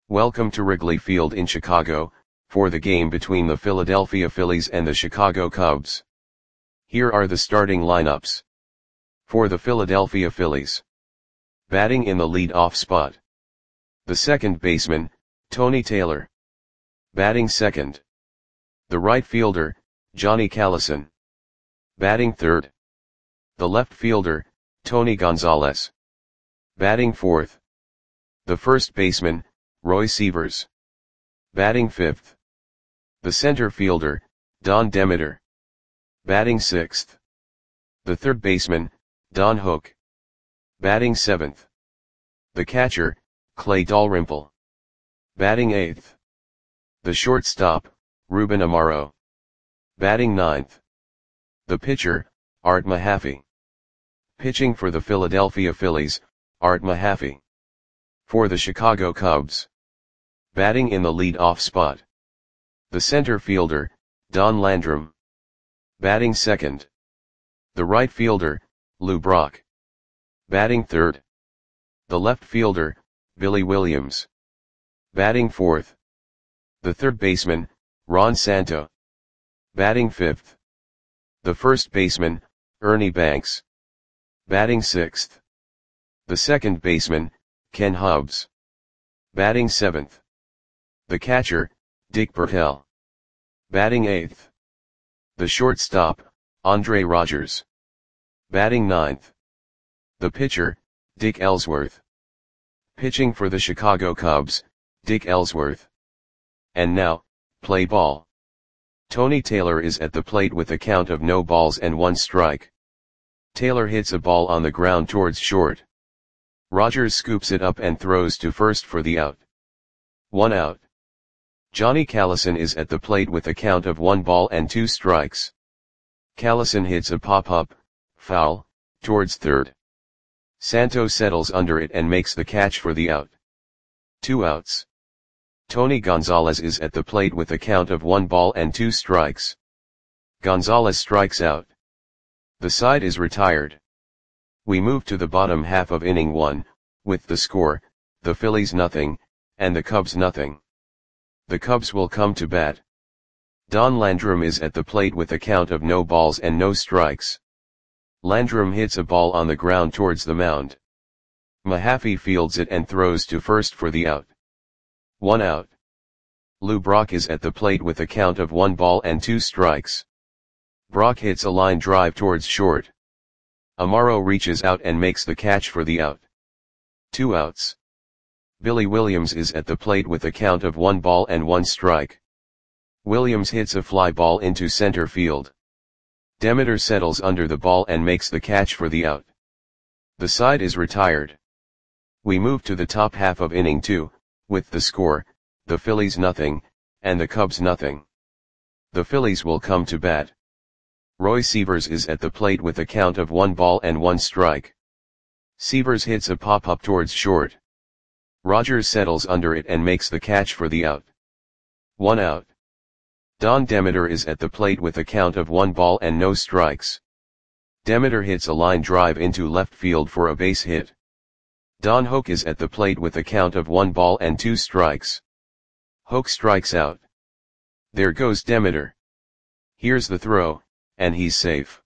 Welcome to Wrigley Field in Chicago, for the game between the Philadelphia Phillies and the Chicago Cubs. Here are the starting lineups. For the Philadelphia Phillies. Batting in the lead-off spot. The second baseman, Tony Taylor. Batting second. The right fielder, Johnny Callison. Batting third. The left fielder, Tony Gonzalez. Batting fourth. The first baseman, Roy Sievers. Batting fifth. The center fielder, Don Demeter. Batting sixth. The third baseman, Don Hook. Batting seventh. The catcher, Clay Dalrymple. Batting eighth. The shortstop, Ruben Amaro. Batting ninth. The pitcher, Art Mahaffey. Pitching for the Philadelphia Phillies, Art Mahaffey. For the Chicago Cubs. Batting in the lead-off spot. The center fielder, Don Landrum. Batting second. The right fielder, Lou Brock. Batting third. The left fielder, Billy Williams. Batting fourth. The third baseman, Ron Santo. Batting fifth. The first baseman, Ernie Banks. Batting sixth. The second baseman, Ken Hubbs. Batting seventh. The catcher, Dick Bertel. Batting eighth. The shortstop, Andre Rogers. Batting ninth. The pitcher, Dick Ellsworth. Pitching for the Chicago Cubs, Dick Ellsworth. And now, play ball. Tony Taylor is at the plate with a count of no balls and one strike. Taylor hits a ball on the ground towards short. Rogers scoops it up and throws to first for the out. 1 out. Johnny Callison is at the plate with a count of 1 ball and 2 strikes. Callison hits a pop-up, foul, towards third. Santo settles under it and makes the catch for the out. 2 outs. Tony Gonzalez is at the plate with a count of 1 ball and 2 strikes. Gonzalez strikes out. The side is retired. We move to the bottom half of inning 1, with the score, the Phillies nothing, and the Cubs nothing. The Cubs will come to bat. Don Landrum is at the plate with a count of no balls and no strikes. Landrum hits a ball on the ground towards the mound. Mahaffey fields it and throws to first for the out. 1 out. Lou Brock is at the plate with a count of 1 ball and 2 strikes. Brock hits a line drive towards short. Amaro reaches out and makes the catch for the out. 2 outs. Billy Williams is at the plate with a count of 1 ball and 1 strike. Williams hits a fly ball into center field. Demeter settles under the ball and makes the catch for the out. The side is retired. We move to the top half of inning 2, with the score, the Phillies nothing, and the Cubs nothing. The Phillies will come to bat. Roy Sievers is at the plate with a count of 1 ball and 1 strike. Sievers hits a pop-up towards short. Rogers settles under it and makes the catch for the out. 1 out. Don Demeter is at the plate with a count of 1 ball and no strikes. Demeter hits a line drive into left field for a base hit. Don Hook is at the plate with a count of 1 ball and 2 strikes. Hook strikes out. There goes Demeter. Here's the throw, and he's safe.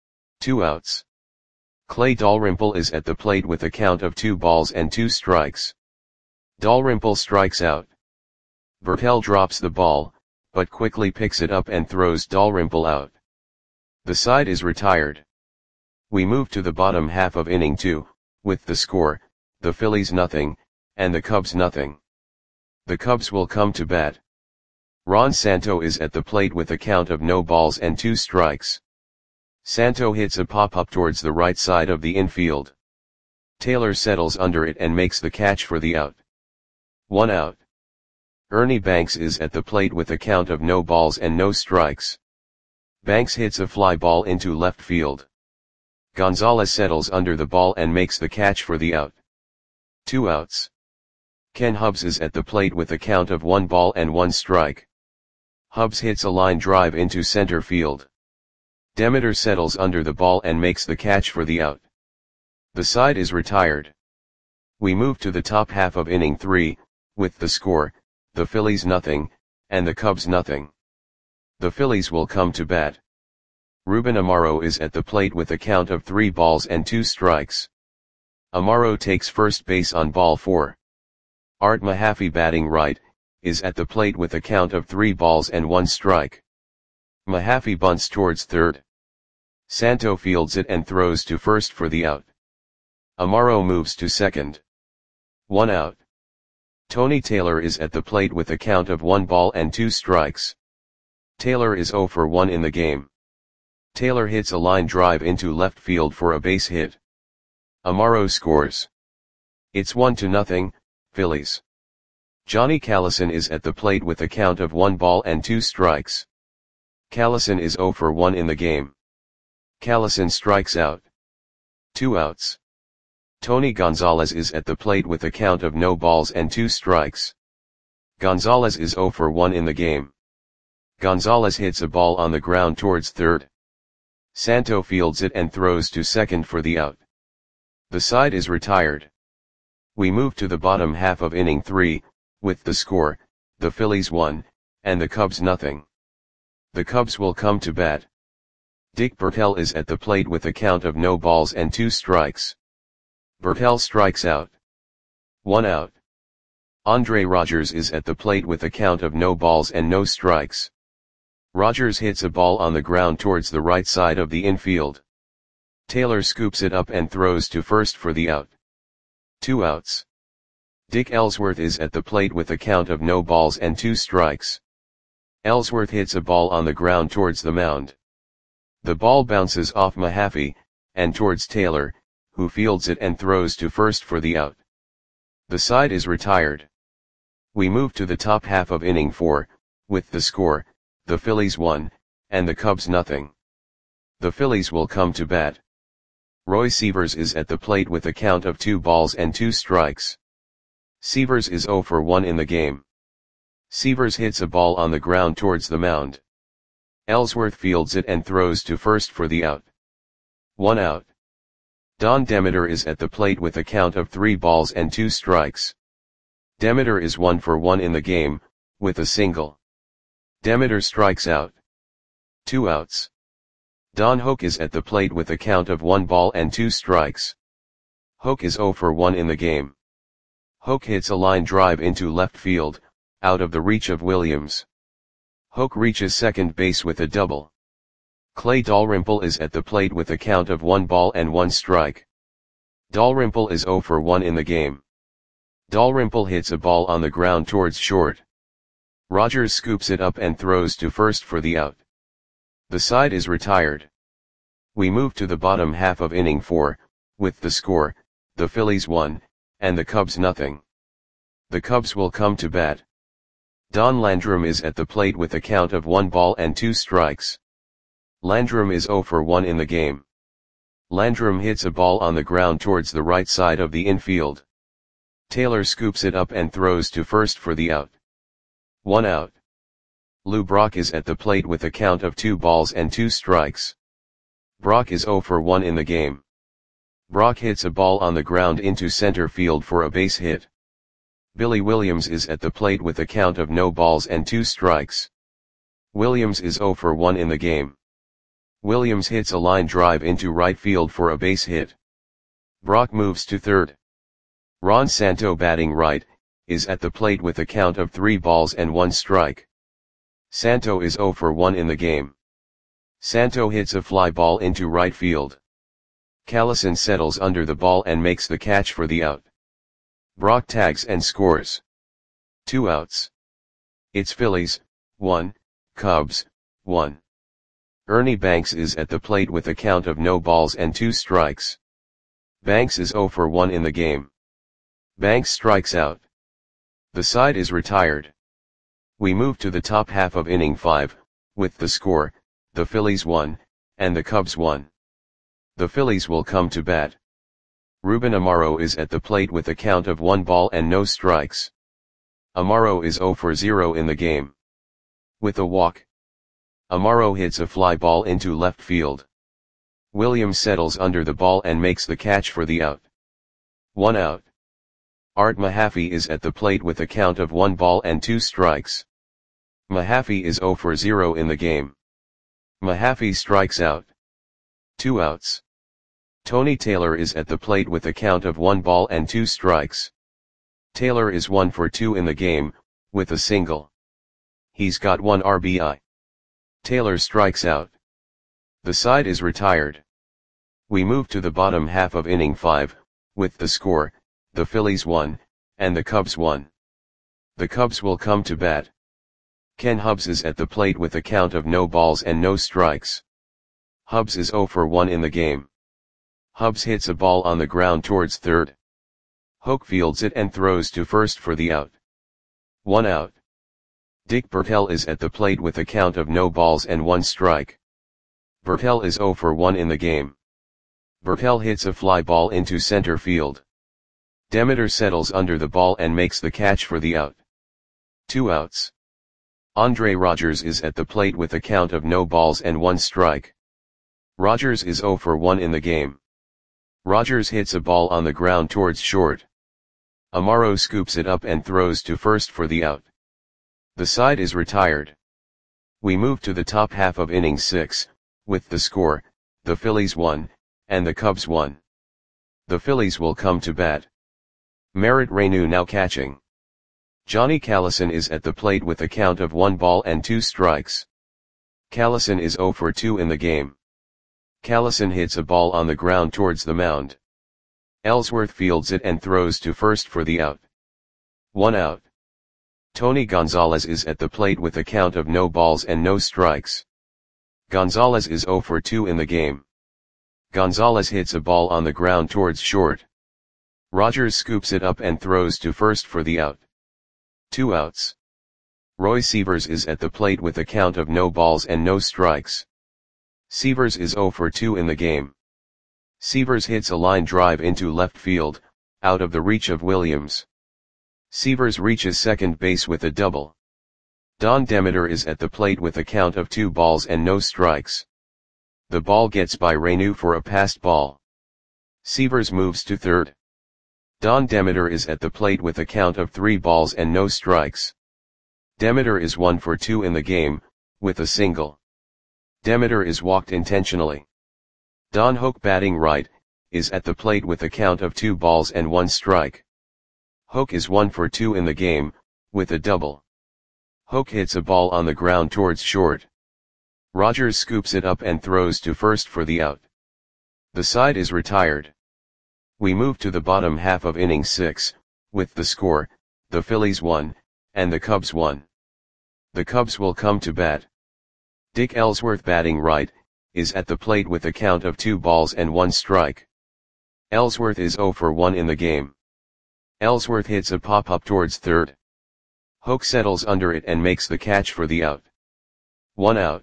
2 outs. Clay Dalrymple is at the plate with a count of 2 balls and 2 strikes. Dalrymple strikes out. Bertel drops the ball, but quickly picks it up and throws Dalrymple out. The side is retired. We move to the bottom half of inning 2, with the score, the Phillies nothing, and the Cubs nothing. The Cubs will come to bat. Ron Santo is at the plate with a count of no balls and 2 strikes. Santo hits a pop-up towards the right side of the infield. Taylor settles under it and makes the catch for the out. 1 out. Ernie Banks is at the plate with a count of no balls and no strikes. Banks hits a fly ball into left field. Gonzalez settles under the ball and makes the catch for the out. 2 outs. Ken Hubbs is at the plate with a count of 1 ball and 1 strike. Hubbs hits a line drive into center field. Demeter settles under the ball and makes the catch for the out. The side is retired. We move to the top half of inning 3, With the score, the Phillies nothing, and the Cubs nothing. The Phillies will come to bat. Ruben Amaro is at the plate with a count of 3 balls and 2 strikes. Amaro takes first base on ball 4. Art Mahaffey, batting right, is at the plate with a count of 3 balls and 1 strike. Mahaffey bunts towards third. Santo fields it and throws to first for the out. Amaro moves to second. 1 out. Tony Taylor is at the plate with a count of 1 ball and 2 strikes. Taylor is 0 for 1 in the game. Taylor hits a line drive into left field for a base hit. Amaro scores. It's 1-0, Phillies. Johnny Callison is at the plate with a count of 1 ball and 2 strikes. Callison is 0 for 1 in the game. Callison strikes out. 2 outs. Tony Gonzalez is at the plate with a count of no balls and 2 strikes. Gonzalez is 0 for 1 in the game. Gonzalez hits a ball on the ground towards third. Santo fields it and throws to second for the out. The side is retired. We move to the bottom half of inning 3, with the score, the Phillies 1, and the Cubs nothing. The Cubs will come to bat. Dick Bertel is at the plate with a count of no balls and 2 strikes. Bertel strikes out. 1 out. Andre Rogers is at the plate with a count of no balls and no strikes. Rogers hits a ball on the ground towards the right side of the infield. Taylor scoops it up and throws to first for the out. 2 outs. Dick Ellsworth is at the plate with a count of no balls and 2 strikes. Ellsworth hits a ball on the ground towards the mound. The ball bounces off Mahaffey, and towards Taylor, who fields it and throws to first for the out. The side is retired. We move to the top half of inning 4, with the score, the Phillies 1, and the Cubs nothing. The Phillies will come to bat. Roy Sievers is at the plate with a count of 2 balls and 2 strikes. Sievers is 0 for 1 in the game. Sievers hits a ball on the ground towards the mound. Ellsworth fields it and throws to first for the out. 1 out. Don Demeter is at the plate with a count of 3 balls and 2 strikes. Demeter is 1 for 1 in the game, with a single. Demeter strikes out. 2 outs. Don Hoke is at the plate with a count of 1 ball and 2 strikes. Hoke is 0 for 1 in the game. Hoke hits a line drive into left field, out of the reach of Williams. Hoke reaches second base with a double. Clay Dalrymple is at the plate with a count of 1 ball and 1 strike. Dalrymple is 0 for 1 in the game. Dalrymple hits a ball on the ground towards short. Rogers scoops it up and throws to first for the out. The side is retired. We move to the bottom half of inning 4, with the score, the Phillies 1, and the Cubs nothing. The Cubs will come to bat. Don Landrum is at the plate with a count of 1 ball and 2 strikes. Landrum is 0 for 1 in the game. Landrum hits a ball on the ground towards the right side of the infield. Taylor scoops it up and throws to first for the out. 1 out. Lou Brock is at the plate with a count of 2 balls and 2 strikes. Brock is 0 for 1 in the game. Brock hits a ball on the ground into center field for a base hit. Billy Williams is at the plate with a count of no balls and 2 strikes. Williams is 0 for 1 in the game. Williams hits a line drive into right field for a base hit. Brock moves to third. Ron Santo, batting right, is at the plate with a count of 3 balls and 1 strike. Santo is 0 for 1 in the game. Santo hits a fly ball into right field. Callison settles under the ball and makes the catch for the out. Brock tags and scores. 2 outs. It's Phillies 1, Cubs 1. Ernie Banks is at the plate with a count of no balls and 2 strikes. Banks is 0 for 1 in the game. Banks strikes out. The side is retired. We move to the top half of inning 5, with the score, the Phillies 1, and the Cubs 1. The Phillies will come to bat. Ruben Amaro is at the plate with a count of 1 ball and no strikes. Amaro is 0 for 0 in the game. With a walk. Amaro hits a fly ball into left field. Williams settles under the ball and makes the catch for the out. 1 out. Art Mahaffey is at the plate with a count of 1 ball and 2 strikes. Mahaffey is 0 for 0 in the game. Mahaffey strikes out. 2 outs. Tony Taylor is at the plate with a count of 1 ball and 2 strikes. Taylor is 1 for 2 in the game, with a single. He's got 1 RBI. Taylor strikes out. The side is retired. We move to the bottom half of inning 5, with the score, the Phillies 1, and the Cubs 1. The Cubs will come to bat. Ken Hubbs is at the plate with a count of no balls and no strikes. Hubbs is 0 for 1 in the game. Hubbs hits a ball on the ground towards third. Hoke fields it and throws to first for the out. 1 out. Dick Bertel is at the plate with a count of no balls and 1 strike. Bertel is 0 for 1 in the game. Bertel hits a fly ball into center field. Demeter settles under the ball and makes the catch for the out. 2 outs. Andre Rogers is at the plate with a count of no balls and 1 strike. Rogers is 0 for 1 in the game. Rogers hits a ball on the ground towards short. Amaro scoops it up and throws to first for the out. The side is retired. We move to the top half of inning 6, with the score, the Phillies 1, and the Cubs 1. The Phillies will come to bat. Merritt Reyneau now catching. Johnny Callison is at the plate with a count of 1 ball and 2 strikes. Callison is 0 for 2 in the game. Callison hits a ball on the ground towards the mound. Ellsworth fields it and throws to first for the out. 1 out. Tony Gonzalez is at the plate with a count of no balls and no strikes. Gonzalez is 0 for 2 in the game. Gonzalez hits a ball on the ground towards short. Rogers scoops it up and throws to first for the out. 2 outs. Roy Sievers is at the plate with a count of no balls and no strikes. Sievers is 0 for 2 in the game. Sievers hits a line drive into left field, out of the reach of Williams. Sievers reaches second base with a double. Don Demeter is at the plate with a count of 2 balls and no strikes. The ball gets by Reyneau for a passed ball. Sievers moves to third. Don Demeter is at the plate with a count of 3 balls and no strikes. Demeter is 1 for 2 in the game, with a single. Demeter is walked intentionally. Don Hoke batting right, is at the plate with a count of 2 balls and 1 strike. Hoke is 1 for 2 in the game, with a double. Hoke hits a ball on the ground towards short. Rogers scoops it up and throws to first for the out. The side is retired. We move to the bottom half of inning 6, with the score, the Phillies 1, and the Cubs 1. The Cubs will come to bat. Dick Ellsworth batting right, is at the plate with a count of 2 balls and 1 strike. Ellsworth is 0 for 1 in the game. Ellsworth hits a pop-up towards third. Hoke settles under it and makes the catch for the out. 1 out.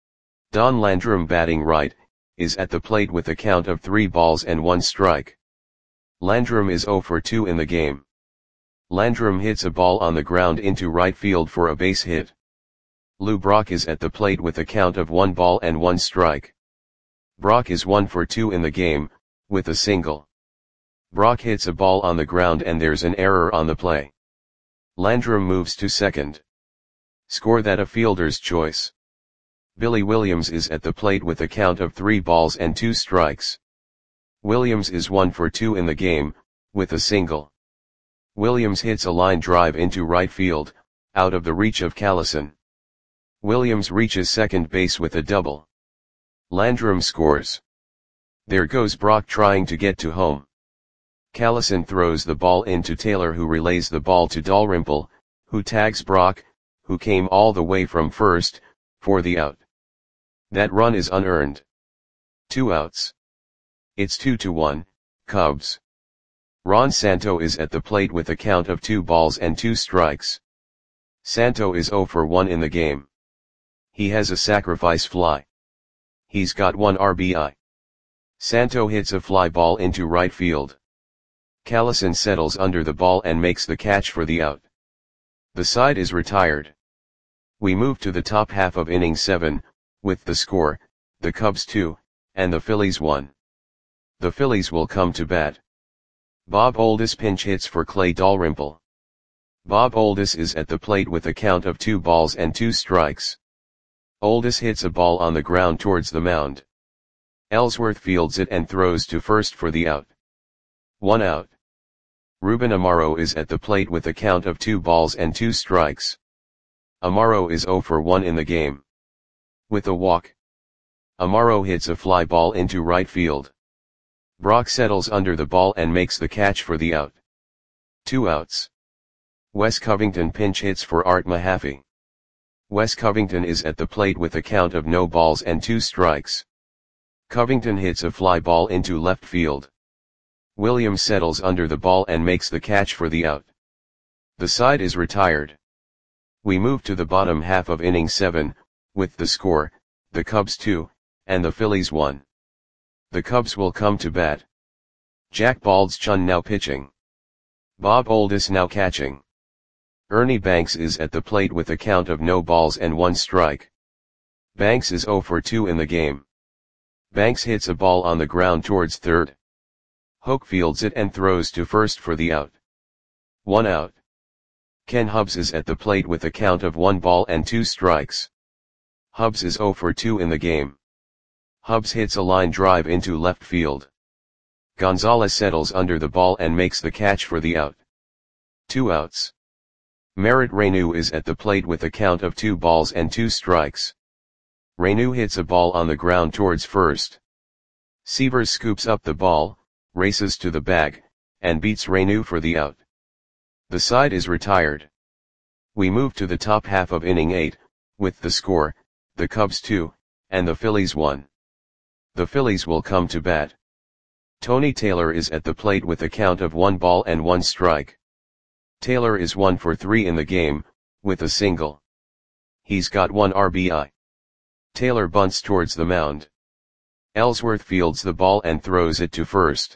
Don Landrum batting right, is at the plate with a count of 3 balls and 1 strike. Landrum is 0 for 2 in the game. Landrum hits a ball on the ground into right field for a base hit. Lou Brock is at the plate with a count of 1 ball and 1 strike. Brock is 1 for 2 in the game, with a single. Brock hits a ball on the ground and there's an error on the play. Landrum moves to second. Score that a fielder's choice. Billy Williams is at the plate with a count of 3 balls and 2 strikes. Williams is 1 for 2 in the game, with a single. Williams hits a line drive into right field, out of the reach of Callison. Williams reaches second base with a double. Landrum scores. There goes Brock trying to get to home. Callison throws the ball into Taylor, who relays the ball to Dalrymple, who tags Brock, who came all the way from first, for the out. That run is unearned. 2 outs. It's 2-1, Cubs. Ron Santo is at the plate with a count of 2 balls and 2 strikes. Santo is 0 for 1 in the game. He has a sacrifice fly. He's got 1 RBI. Santo hits a fly ball into right field. Callison settles under the ball and makes the catch for the out. The side is retired. We move to the top half of inning 7, with the score, the Cubs 2, and the Phillies 1. The Phillies will come to bat. Bob Oldis pinch hits for Clay Dalrymple. Bob Oldis is at the plate with a count of 2 balls and 2 strikes. Oldis hits a ball on the ground towards the mound. Ellsworth fields it and throws to first for the out. 1 out. Ruben Amaro is at the plate with a count of 2 balls and 2 strikes. Amaro is 0 for 1 in the game. With a walk, Amaro hits a fly ball into right field. Brock settles under the ball and makes the catch for the out. 2 outs. Wes Covington pinch hits for Art Mahaffey. Wes Covington is at the plate with a count of no balls and 2 strikes. Covington hits a fly ball into left field. Williams settles under the ball and makes the catch for the out. The side is retired. We move to the bottom half of inning 7, with the score, the Cubs 2, and the Phillies 1. The Cubs will come to bat. Jack Baldschun now pitching. Bob Oldis now catching. Ernie Banks is at the plate with a count of no balls and 1 strike. Banks is 0 for 2 in the game. Banks hits a ball on the ground towards third. Hoke fields it and throws to first for the out. 1 out. Ken Hubbs is at the plate with a count of 1 ball and 2 strikes. Hubbs is 0 for 2 in the game. Hubbs hits a line drive into left field. Gonzalez settles under the ball and makes the catch for the out. 2 outs. Merritt Reyneau is at the plate with a count of 2 balls and 2 strikes. Reyneau hits a ball on the ground towards first. Sievers scoops up the ball, races to the bag, and beats Reyneau for the out. The side is retired. We move to the top half of inning 8, with the score, the Cubs 2, and the Phillies 1. The Phillies will come to bat. Tony Taylor is at the plate with a count of 1 ball and 1 strike. Taylor is 1 for 3 in the game, with a single. He's got 1 RBI. Taylor bunts towards the mound. Ellsworth fields the ball and throws it to first.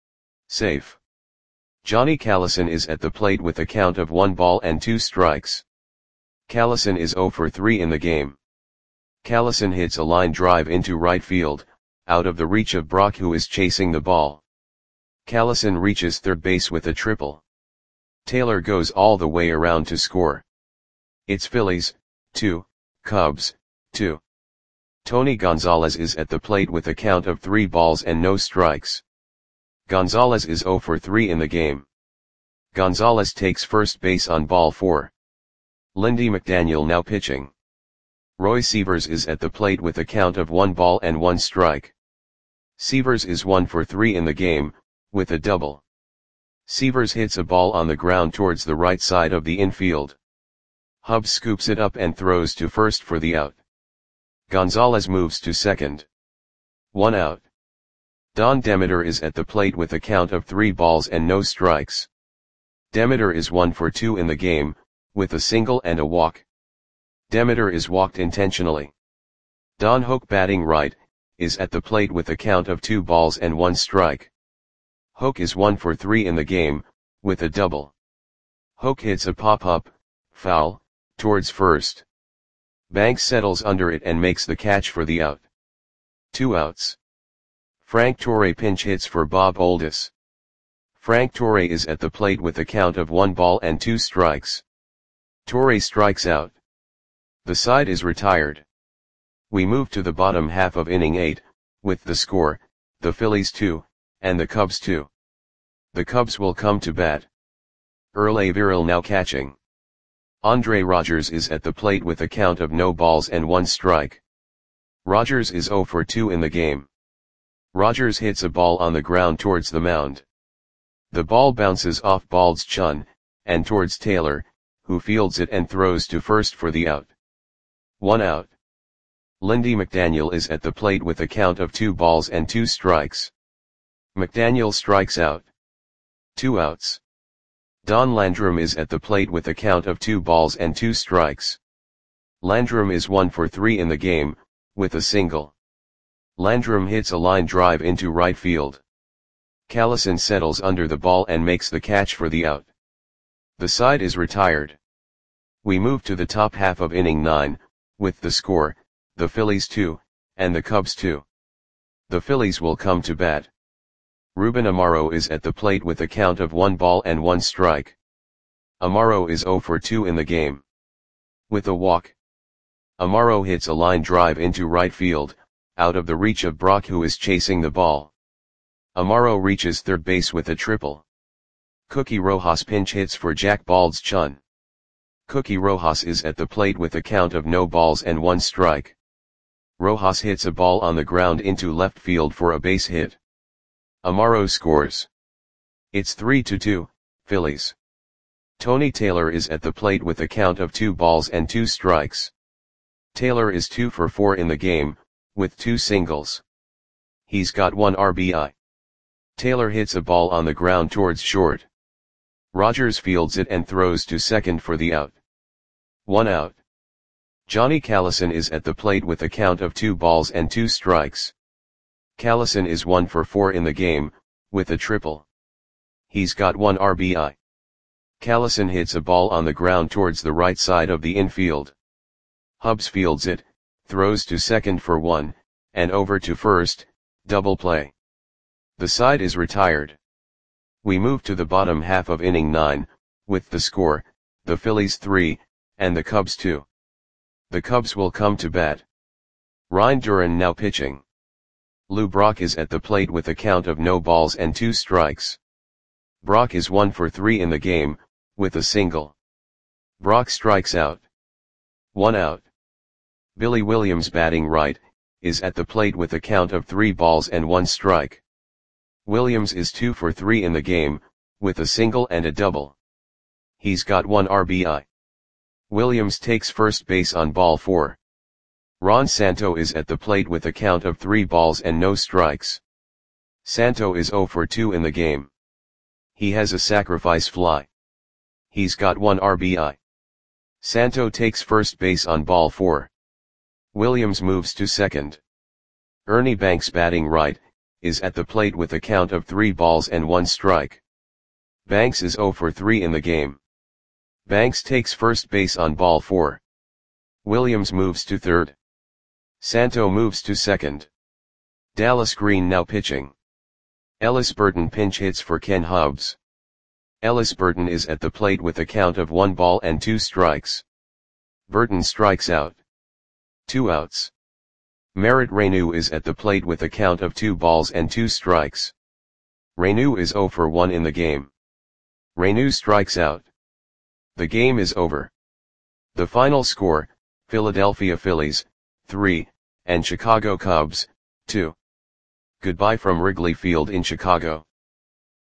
Safe. Johnny Callison is at the plate with a count of 1 ball and 2 strikes. Callison is 0 for 3 in the game. Callison hits a line drive into right field, out of the reach of Brock, who is chasing the ball. Callison reaches third base with a triple. Taylor goes all the way around to score. It's Phillies 2, Cubs 2. Tony Gonzalez is at the plate with a count of 3 balls and no strikes. Gonzalez is 0 for 3 in the game. Gonzalez takes first base on ball 4. Lindy McDaniel now pitching. Roy Sievers is at the plate with a count of 1 ball and 1 strike. Sievers is 1 for 3 in the game, with a double. Sievers hits a ball on the ground towards the right side of the infield. Hubbs scoops it up and throws to first for the out. Gonzalez moves to second. 1 out. Don Demeter is at the plate with a count of 3 balls and no strikes. Demeter is 1 for 2 in the game, with a single and a walk. Demeter is walked intentionally. Don Hoke, batting right, is at the plate with a count of 2 balls and 1 strike. Hoke is 1 for 3 in the game, with a double. Hoke hits a pop-up, foul, towards first. Banks settles under it and makes the catch for the out. 2 outs. Frank Torre pinch hits for Bob Oldis. Frank Torre is at the plate with a count of 1 ball and 2 strikes. Torre strikes out. The side is retired. We move to the bottom half of inning 8, with the score, the Phillies 2, and the Cubs 2. The Cubs will come to bat. Earl Averill now catching. Andre Rogers is at the plate with a count of no balls and 1 strike. Rogers is 0 for 2 in the game. Rogers hits a ball on the ground towards the mound. The ball bounces off Baldschun, and towards Taylor, who fields it and throws to first for the out. 1 out. Lindy McDaniel is at the plate with a count of 2 balls and 2 strikes. McDaniel strikes out. 2 outs. Don Landrum is at the plate with a count of 2 balls and 2 strikes. Landrum is 1 for 3 in the game, with a single. Landrum hits a line drive into right field. Callison settles under the ball and makes the catch for the out. The side is retired. We move to the top half of inning 9, with the score, the Phillies 2, and the Cubs 2. The Phillies will come to bat. Ruben Amaro is at the plate with a count of 1 ball and 1 strike. Amaro is 0 for 2 in the game. With a walk, Amaro hits a line drive into right field, out of the reach of Brock, who is chasing the ball. Amaro reaches third base with a triple. Cookie Rojas pinch hits for Jack Bald's Chun. Cookie Rojas is at the plate with a count of no balls and 1 strike. Rojas hits a ball on the ground into left field for a base hit. Amaro scores. It's 3-2, Phillies. Tony Taylor is at the plate with a count of 2 balls and 2 strikes. Taylor is 2 for 4 in the game, with 2 singles. He's got 1 RBI. Taylor hits a ball on the ground towards short. Rogers fields it and throws to second for the out. 1 out. Johnny Callison is at the plate with a count of 2 balls and 2 strikes. Callison is 1 for 4 in the game, with a triple. He's got 1 RBI. Callison hits a ball on the ground towards the right side of the infield. Hubbs fields it, throws to second for 1, and over to first, double play. The side is retired. We move to the bottom half of inning 9, with the score, the Phillies 3, and the Cubs 2. The Cubs will come to bat. Ryan Duran now pitching. Lou Brock is at the plate with a count of no balls and 2 strikes. Brock is 1 for 3 in the game, with a single. Brock strikes out. 1 out. Billy Williams, batting right, is at the plate with a count of 3 balls and 1 strike. Williams is 2 for 3 in the game, with a single and a double. He's got 1 RBI. Williams takes first base on ball 4. Ron Santo is at the plate with a count of 3 balls and no strikes. Santo is 0 for 2 in the game. He has a sacrifice fly. He's got 1 RBI. Santo takes first base on ball 4. Williams moves to second. Ernie Banks, batting right, is at the plate with a count of 3 balls and 1 strike. Banks is 0 for 3 in the game. Banks takes first base on ball 4. Williams moves to third. Santo moves to second. Dallas Green now pitching. Ellis Burton pinch hits for Ken Hubbs. Ellis Burton is at the plate with a count of 1 ball and 2 strikes. Burton strikes out. 2 outs. Merritt Reyneau is at the plate with a count of 2 balls and 2 strikes. Reyneau is 0 for 1 in the game. Reyneau strikes out. The game is over. The final score, Philadelphia Phillies, 3, and Chicago Cubs, 2. Goodbye from Wrigley Field in Chicago.